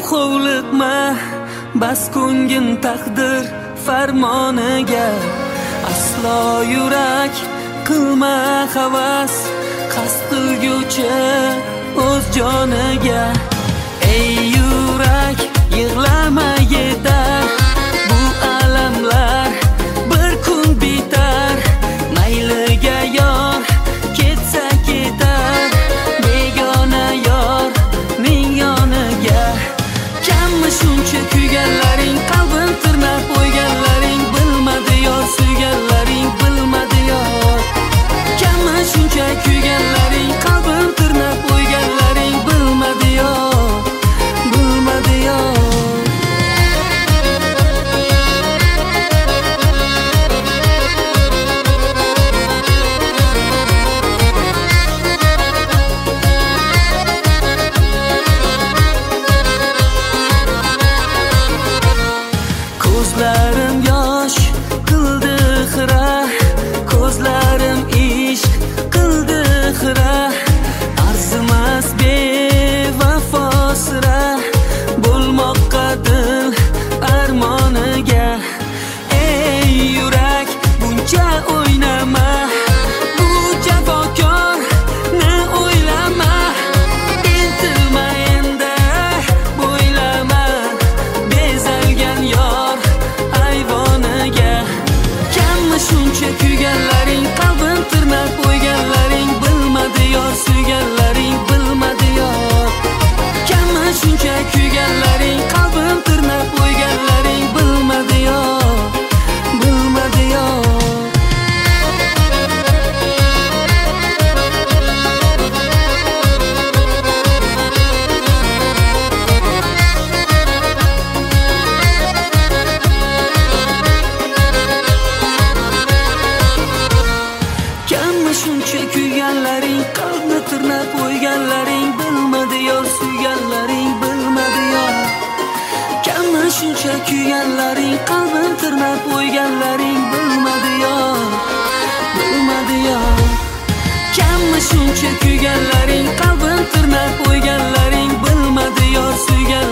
hovliqma, bas ko'ngin taqdir farmoniga. Aslo yurak qilma havas, qasd qilguvchi o'z joniga. Ey yurak, yig'lama yetar, bu alamlar bir kun bitar. Mayliga yor ketsa ketar, begona yorning yoniga. Kammi shuncha kuyganlaring, qalbim tirnab qo'yganlaring, bilmadi yor suyganlaring, bilmadi yor. Kammi shuncha kuyganlaring, qalbim tirnab qo'yganlaring, bilmadi yor, bilmadi yor. Ko'zlarim yosh qildi xira, ko'zlarim ishq qildi xira. Arzimas bevafosira, bo'lmoqqa dil armoniga. Ey yurak, buncha o'ynama, bu jafokorni o'ylama. Intilma endi, bo'ylama, bezalgan yor ayvoniga. Kammi shuncha kuyganlaring, qalbim tirnab qo'yganlaring, bilmadi yor suyganlaring, bilmadi yor. Kammi shuncha kuyganlaring, qalbim tirnab qo'yganlaring, bilmadi yor, bilmadi yor. Kammi shuncha kuyganlaring, qalbni tirnab qo'yganlaring, bilmadi yor suyganlaring, bilmadi yor. Kammi shuncha kuyganlaring, qalbim tirnab qo'yganlaring, bilmadi yor, bilmadi yor. Kammi shuncha kuyganlaring, qalbim tirnab qo'yganlaring, bilmadi yor suyganlaring.